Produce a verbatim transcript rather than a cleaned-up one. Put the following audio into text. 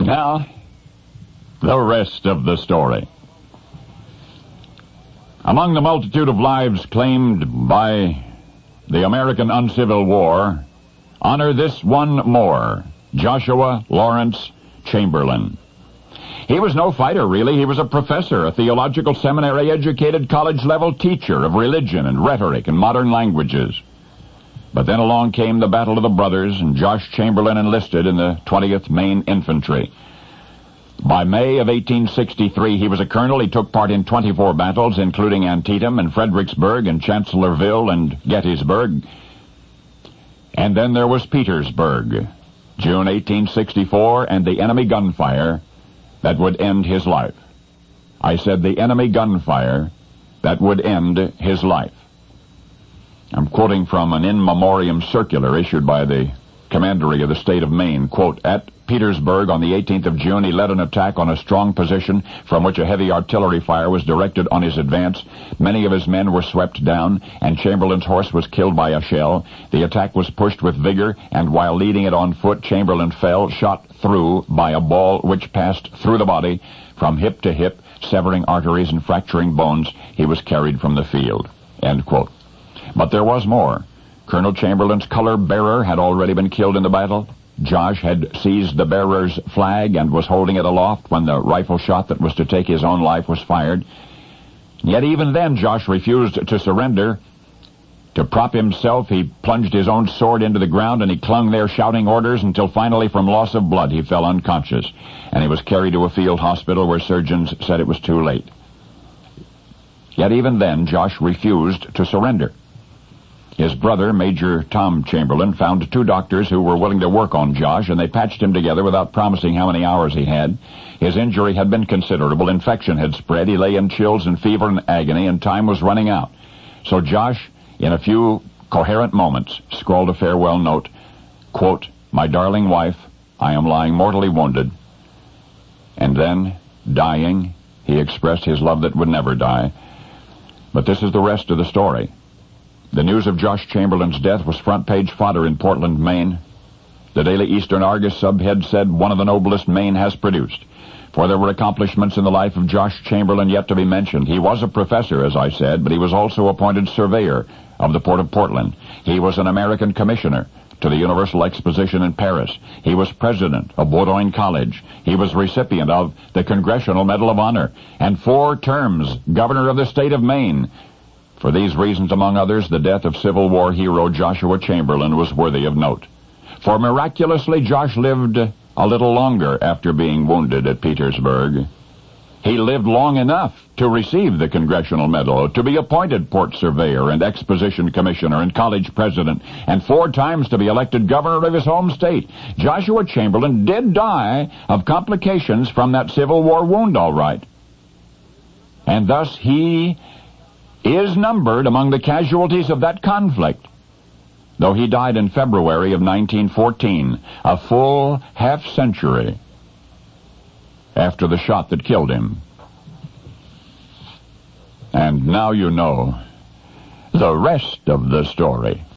Now, the rest of the story. Among the multitude of lives claimed by the American Uncivil War, honor this one more, Joshua Lawrence Chamberlain. He was no fighter, really. He was a professor, a theological seminary-educated college-level teacher of religion and rhetoric and modern languages. But then along came the Battle of the Brothers, and Josh Chamberlain enlisted in the twentieth Maine Infantry. By May of eighteen sixty-three, he was a colonel. He took part in twenty-four battles, including Antietam and Fredericksburg and Chancellorsville and Gettysburg. And then there was Petersburg, June eighteen sixty-four, and the enemy gunfire that would end his life. I said the enemy gunfire that would end his life. I'm quoting from an in memoriam circular issued by the commandery of the state of Maine. Quote, at Petersburg on the eighteenth of June, he led an attack on a strong position from which a heavy artillery fire was directed on his advance. Many of his men were swept down, and Chamberlain's horse was killed by a shell. The attack was pushed with vigor, and while leading it on foot, Chamberlain fell, shot through by a ball which passed through the body from hip to hip, severing arteries and fracturing bones. He was carried from the field. End quote. But there was more. Colonel Chamberlain's color bearer had already been killed in the battle. Josh had seized the bearer's flag and was holding it aloft when the rifle shot that was to take his own life was fired. Yet even then Josh refused to surrender. To prop himself, he plunged his own sword into the ground, and he clung there shouting orders until finally, from loss of blood, he fell unconscious, and he was carried to a field hospital where surgeons said it was too late. Yet even then Josh refused to surrender. His brother, Major Tom Chamberlain, found two doctors who were willing to work on Josh, and they patched him together without promising how many hours he had. His injury had been considerable. Infection had spread. He lay in chills and fever and agony, and time was running out. So Josh, in a few coherent moments, scrawled a farewell note. Quote, my darling wife, I am lying mortally wounded. And then, dying, he expressed his love that would never die. But this is the rest of the story. The news of Josh Chamberlain's death was front-page fodder in Portland, Maine. The Daily Eastern Argus subhead said, one of the noblest Maine has produced. For there were accomplishments in the life of Josh Chamberlain yet to be mentioned. He was a professor, as I said, but he was also appointed surveyor of the Port of Portland. He was an American commissioner to the Universal Exposition in Paris. He was president of Bowdoin College. He was recipient of the Congressional Medal of Honor, and four terms governor of the state of Maine. For these reasons, among others, the death of Civil War hero Joshua Chamberlain was worthy of note. For miraculously, Josh lived a little longer after being wounded at Petersburg. He lived long enough to receive the Congressional Medal, to be appointed Port Surveyor and Exposition Commissioner and College President, and four times to be elected governor of his home state. Joshua Chamberlain did die of complications from that Civil War wound, all right. And thus he is numbered among the casualties of that conflict, though he died in February of nineteen fourteen, a full half-century after the shot that killed him. And now you know the rest of the story.